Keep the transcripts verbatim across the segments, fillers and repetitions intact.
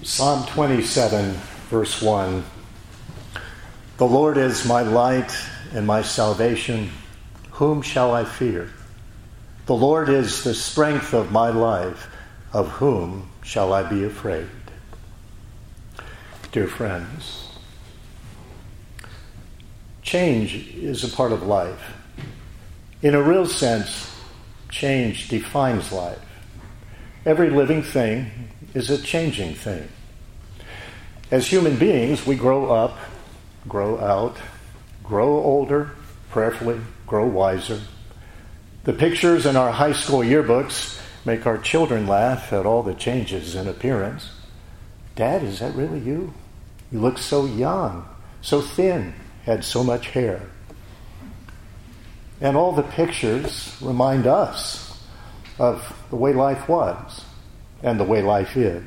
Psalm twenty-seven, verse one. The Lord is my light and my salvation. Whom shall I fear? The Lord is the strength of my life. Of whom shall I be afraid? Dear friends, change is a part of life. In a real sense, change defines life. Every living thing is a changing thing. As human beings, we grow up, grow out, grow older, prayerfully, grow wiser. The pictures in our high school yearbooks make our children laugh at all the changes in appearance. Dad, is that really you? You look so young, so thin, had so much hair. And all the pictures remind us of the way life was and the way life is.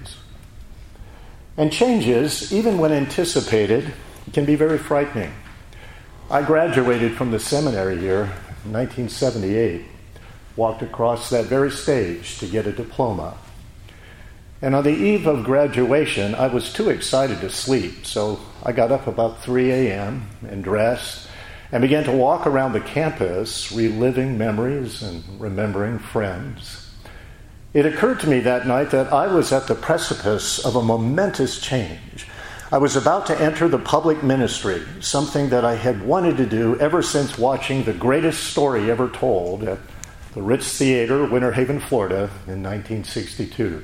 And changes, even when anticipated, can be very frightening. I graduated from the seminary here in nineteen seventy-eight, walked across that very stage to get a diploma. And on the eve of graduation, I was too excited to sleep, so I got up about three a.m. and dressed and began to walk around the campus, reliving memories and remembering friends. It occurred to me that night that I was at the precipice of a momentous change. I was about to enter the public ministry, something that I had wanted to do ever since watching the greatest story ever told at the Ritz Theater, Winter Haven, Florida, in nineteen sixty-two.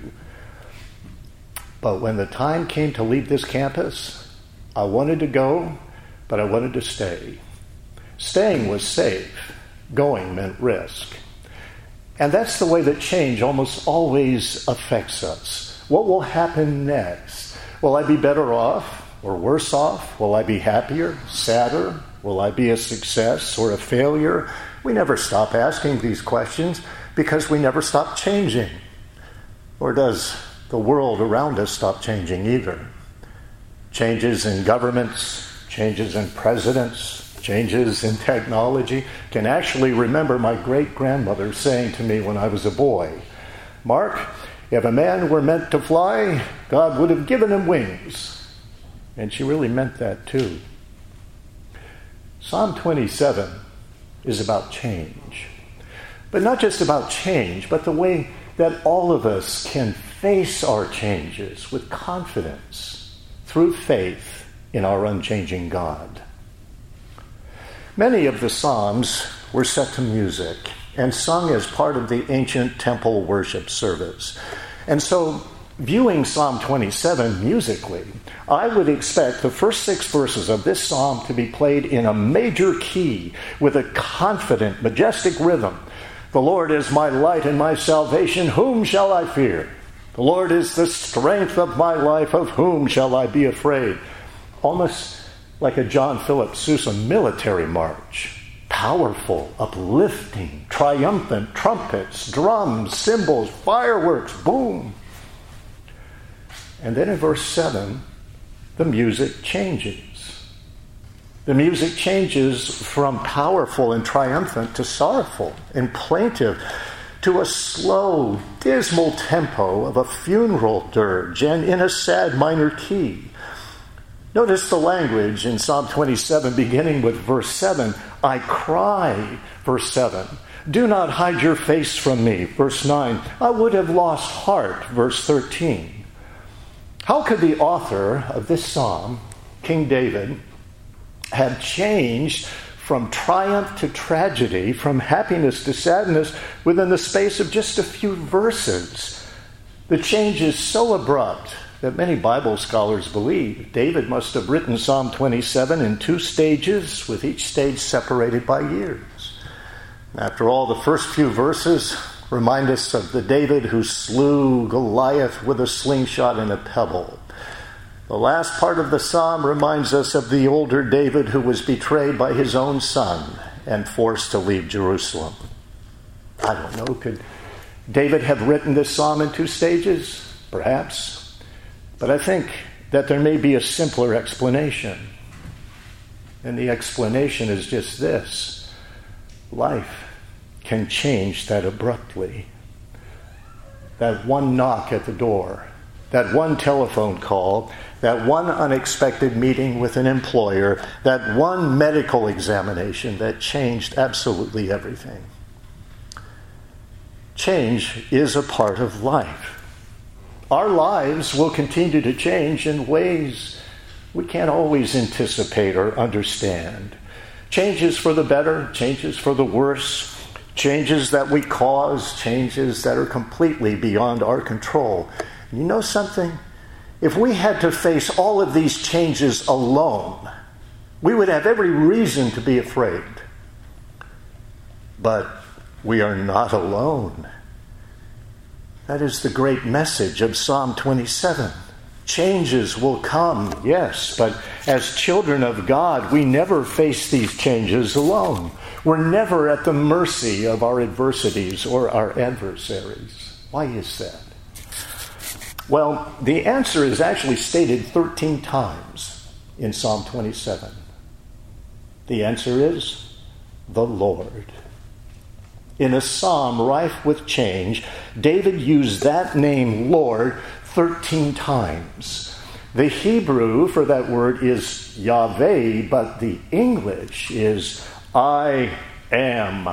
But when the time came to leave this campus, I wanted to go, but I wanted to stay. Staying was safe. Going meant risk. And that's the way that change almost always affects us. What will happen next? Will I be better off or worse off? Will I be happier, sadder? Will I be a success or a failure? We never stop asking these questions because we never stop changing. Or does the world around us stop changing either? Changes in governments, changes in presidents, changes in technology. Can actually remember my great-grandmother saying to me when I was a boy, "Mark, if a man were meant to fly, God would have given him wings." And she really meant that too. Psalm twenty-seven is about change. But not just about change, but the way that all of us can face our changes with confidence through faith in our unchanging God. Many of the Psalms were set to music and sung as part of the ancient temple worship service. And so, viewing Psalm twenty-seven musically, I would expect the first six verses of this psalm to be played in a major key with a confident, majestic rhythm. The Lord is my light and my salvation. Whom shall I fear? The Lord is the strength of my life. Of whom shall I be afraid? Almost like a John Philip Sousa military march. Powerful, uplifting, triumphant trumpets, drums, cymbals, fireworks, boom. And then in verse seven, the music changes. The music changes from powerful and triumphant to sorrowful and plaintive to a slow, dismal tempo of a funeral dirge and in a sad minor key. Notice the language in Psalm twenty-seven, beginning with verse seven. I cry, verse seven. Do not hide your face from me, verse nine. I would have lost heart, verse thirteen. How could the author of this psalm, King David, have changed from triumph to tragedy, from happiness to sadness, within the space of just a few verses? The change is so abrupt that many Bible scholars believe David must have written Psalm twenty-seven in two stages, with each stage separated by years. After all, the first few verses remind us of the David who slew Goliath with a slingshot and a pebble. The last part of the psalm reminds us of the older David who was betrayed by his own son and forced to leave Jerusalem. I don't know, could David have written this psalm in two stages? Perhaps. But I think that there may be a simpler explanation. And the explanation is just this. Life can change that abruptly. That one knock at the door, that one telephone call, that one unexpected meeting with an employer, that one medical examination that changed absolutely everything. Change is a part of life. Our lives will continue to change in ways we can't always anticipate or understand. Changes for the better, changes for the worse, changes that we cause, changes that are completely beyond our control. And you know something? If we had to face all of these changes alone, we would have every reason to be afraid. But we are not alone. That is the great message of Psalm twenty-seven. Changes will come, yes, but as children of God, we never face these changes alone. We're never at the mercy of our adversities or our adversaries. Why is that? Well, the answer is actually stated thirteen times in Psalm twenty-seven. The answer is the Lord. In a psalm rife with change, David used that name, Lord, thirteen times. The Hebrew for that word is Yahweh, but the English is I am.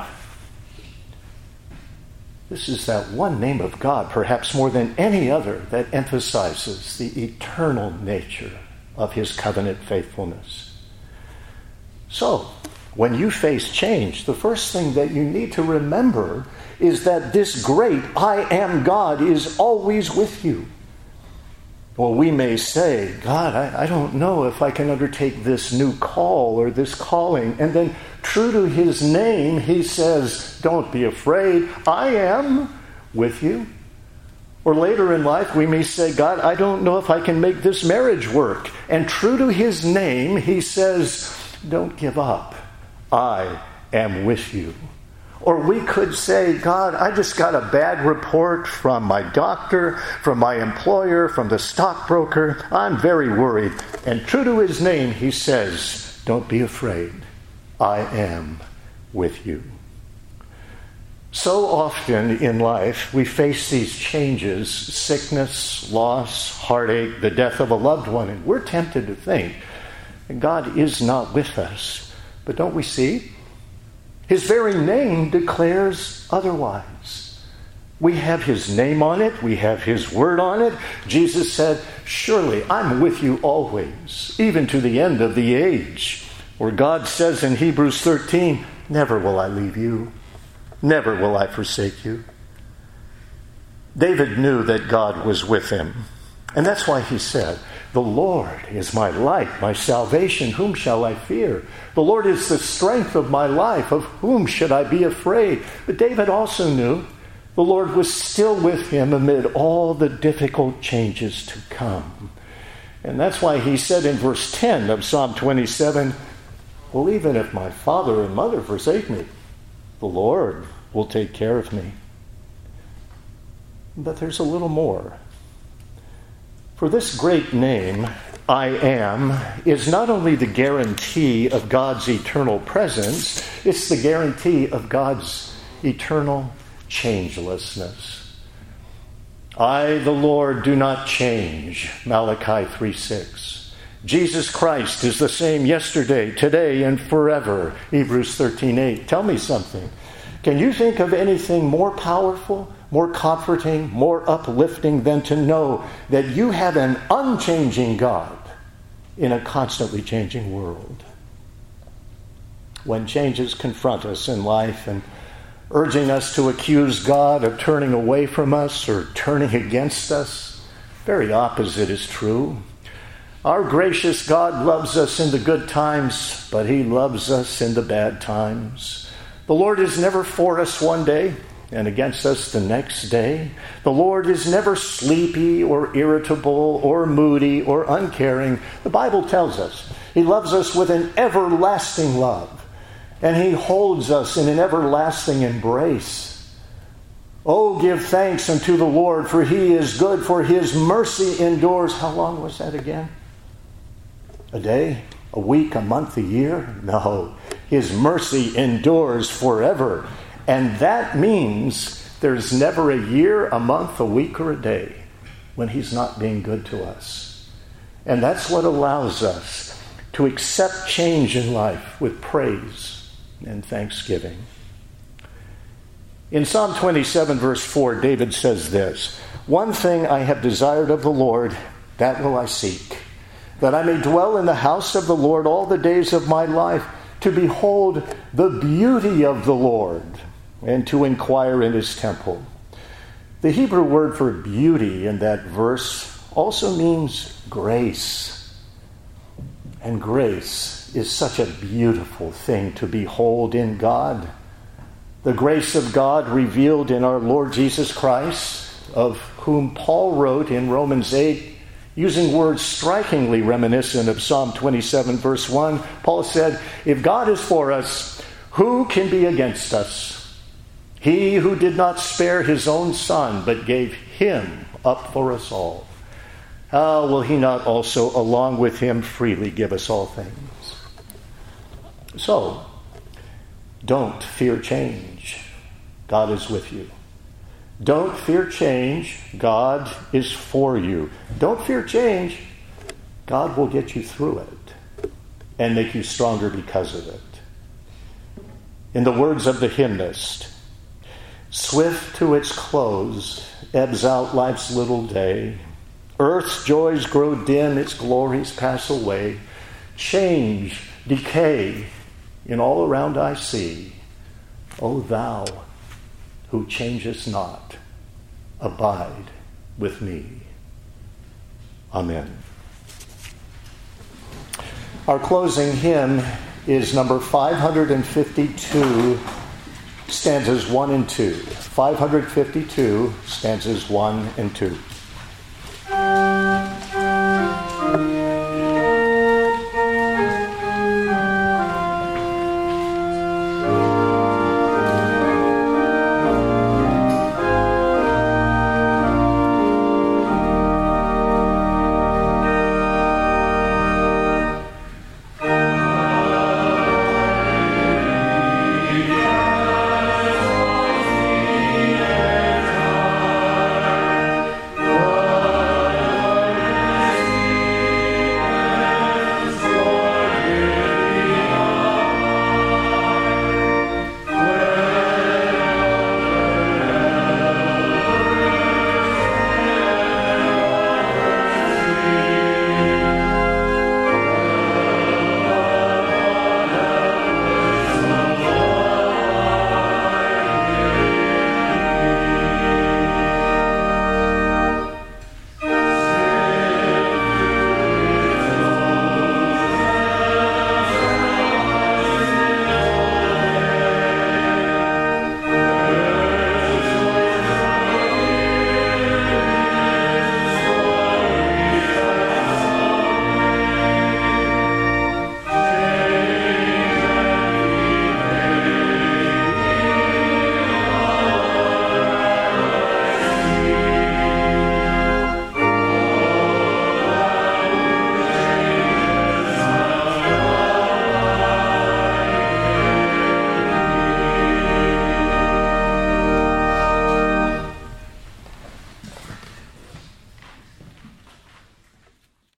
This is that one name of God, perhaps more than any other, that emphasizes the eternal nature of his covenant faithfulness. So, when you face change, the first thing that you need to remember is that this great I am God is always with you. Well, we may say, God, I, I don't know if I can undertake this new call or this calling. And then, true to his name, he says, don't be afraid. I am with you. Or later in life, we may say, God, I don't know if I can make this marriage work. And true to his name, he says, don't give up. I am with you. Or we could say, God, I just got a bad report from my doctor, from my employer, from the stockbroker. I'm very worried. And true to his name, he says, don't be afraid. I am with you. So often in life, we face these changes, sickness, loss, heartache, the death of a loved one, and we're tempted to think that God is not with us. But don't we see? His very name declares otherwise. We have his name on it. We have his word on it. Jesus said, surely I'm with you always, even to the end of the age. Or God says in Hebrews thirteen, never will I leave you. Never will I forsake you. David knew that God was with him. And that's why he said, the Lord is my light, my salvation. Whom shall I fear? The Lord is the strength of my life. Of whom should I be afraid? But David also knew the Lord was still with him amid all the difficult changes to come. And that's why he said in verse ten of Psalm twenty-seven, well, even if my father and mother forsake me, the Lord will take care of me. But there's a little more. For this great name, I am, is not only the guarantee of God's eternal presence, it's the guarantee of God's eternal changelessness. I, the Lord, do not change, Malachi three six. Jesus Christ is the same yesterday, today, and forever, Hebrews thirteen eight. Tell me something. Can you think of anything more powerful, more comforting, more uplifting than to know that you have an unchanging God in a constantly changing world? When changes confront us in life and urging us to accuse God of turning away from us or turning against us, very opposite is true. Our gracious God loves us in the good times, but he loves us in the bad times. The Lord is never for us one day and against us the next day. The Lord is never sleepy or irritable or moody or uncaring. The Bible tells us he loves us with an everlasting love, and he holds us in an everlasting embrace. Oh, give thanks unto the Lord, for he is good, for his mercy endures. How long was that again? A day? A week? A month? A year? No. His mercy endures forever. And that means there's never a year, a month, a week, or a day when he's not being good to us. And that's what allows us to accept change in life with praise and thanksgiving. In Psalm twenty-seven, verse four, David says this, "One thing I have desired of the Lord, that will I seek, that I may dwell in the house of the Lord all the days of my life, to behold the beauty of the Lord, and to inquire in his temple." The Hebrew word for beauty in that verse also means grace. And grace is such a beautiful thing to behold in God. The grace of God revealed in our Lord Jesus Christ, of whom Paul wrote in Romans eight, using words strikingly reminiscent of Psalm twenty-seven, verse one. Paul said, "If God is for us, who can be against us? He who did not spare his own son, but gave him up for us all. How will he not also, along with him, freely give us all things?" So, don't fear change. God is with you. Don't fear change. God is for you. Don't fear change. God will get you through it and make you stronger because of it. In the words of the hymnist, "Swift to its close ebbs out life's little day. Earth's joys grow dim, its glories pass away. Change, decay, in all around I see. O thou who changest not, abide with me." Amen. Our closing hymn is number five fifty-two, stanzas one and two. five fifty-two, stanzas one and two.